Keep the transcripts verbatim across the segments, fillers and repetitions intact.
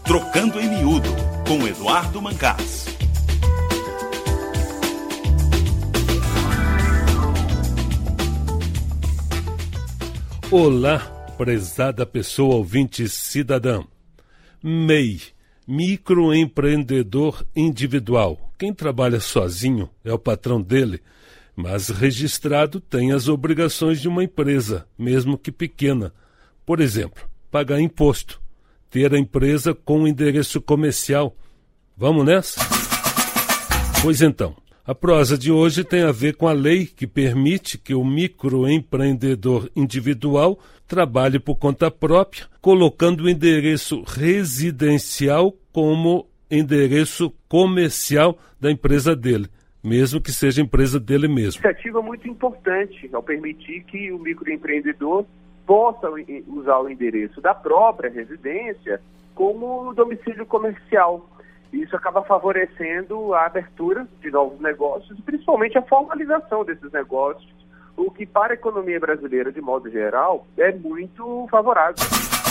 Trocando em Miúdo, com Eduardo Mancás. Olá, prezada pessoa ouvinte cidadã. M E I, microempreendedor individual. Quem trabalha sozinho é o patrão dele, mas registrado tem as obrigações de uma empresa, mesmo que pequena. Por exemplo, pagar imposto, ter a empresa com endereço comercial. Vamos nessa? Pois então, a prosa de hoje tem a ver com a lei que permite que o microempreendedor individual trabalhe por conta própria, colocando o endereço residencial como endereço comercial da empresa dele, mesmo que seja a empresa dele mesmo. Iniciativa muito importante ao permitir que o microempreendedor possa usar o endereço da própria residência como domicílio comercial. Isso acaba favorecendo a abertura de novos negócios, principalmente a formalização desses negócios, o que para a economia brasileira, de modo geral, é muito favorável.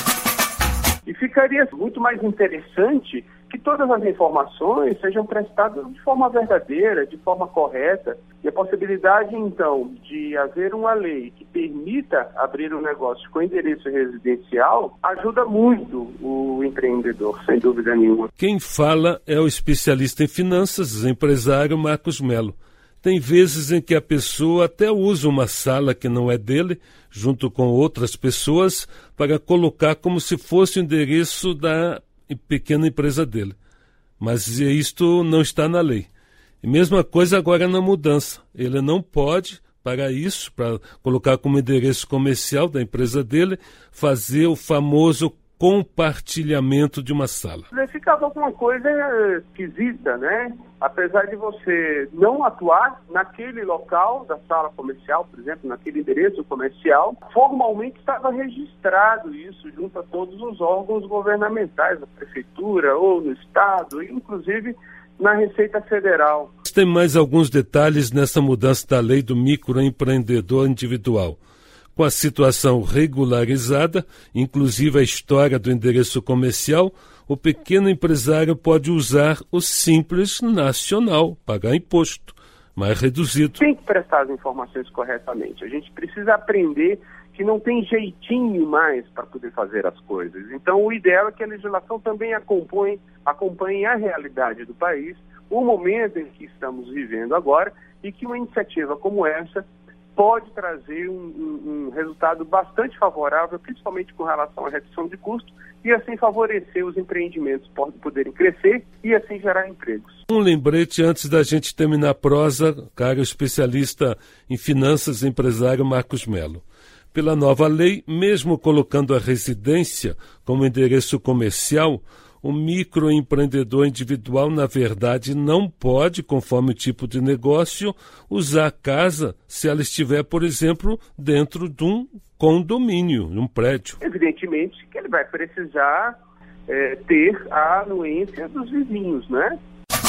E ficaria muito mais interessante que todas as informações sejam prestadas de forma verdadeira, de forma correta. E a possibilidade, então, de haver uma lei que permita abrir um negócio com endereço residencial ajuda muito o empreendedor, sem dúvida nenhuma. Quem fala é o especialista em finanças, empresário Marcos Melo. Tem vezes em que a pessoa até usa uma sala que não é dele, junto com outras pessoas, para colocar como se fosse o endereço da pequena empresa dele. Mas isto não está na lei. E mesma coisa agora na mudança. Ele não pode, para isso, para colocar como endereço comercial da empresa dele, fazer o famoso compartilhamento de uma sala. Ficava alguma coisa esquisita, né? Apesar de você não atuar naquele local da sala comercial, por exemplo, naquele endereço comercial, formalmente estava registrado isso junto a todos os órgãos governamentais, na prefeitura ou no estado, inclusive na Receita Federal. Tem mais alguns detalhes nessa mudança da lei do microempreendedor individual. Com a situação regularizada, inclusive a história do endereço comercial, o pequeno empresário pode usar o Simples Nacional, pagar imposto, mais reduzido. Tem que prestar as informações corretamente. A gente precisa aprender que não tem jeitinho mais para poder fazer as coisas. Então, o ideal é que a legislação também acompanhe, acompanhe a realidade do país, o momento em que estamos vivendo agora, e que uma iniciativa como essa pode trazer um, um, um resultado bastante favorável, principalmente com relação à redução de custo, e assim favorecer os empreendimentos poderem crescer e assim gerar empregos. Um lembrete antes da gente terminar a prosa, caro especialista em finanças, empresário Marcos Melo. Pela nova lei, mesmo colocando a residência como endereço comercial, o microempreendedor individual, na verdade, não pode, conforme o tipo de negócio, usar a casa se ela estiver, por exemplo, dentro de um condomínio, de um prédio. Evidentemente que ele vai precisar é, ter a anuência dos vizinhos, né?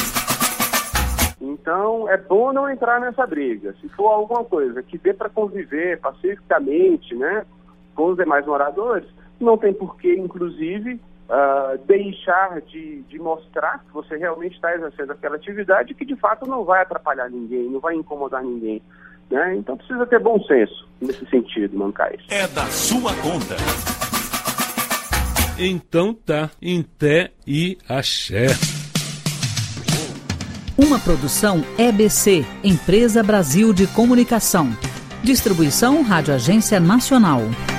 Então, é bom não entrar nessa briga. Se for alguma coisa que dê para conviver pacificamente, né, com os demais moradores, não tem por que, inclusive, Uh, deixar de, de mostrar que você realmente está exercendo aquela atividade que de fato não vai atrapalhar ninguém, não vai incomodar ninguém, né? Então precisa ter bom senso nesse sentido, Mancás. É da sua conta. Então tá, em té e axé. Uma produção E B C, Empresa Brasil de Comunicação. Distribuição Rádio Agência Nacional.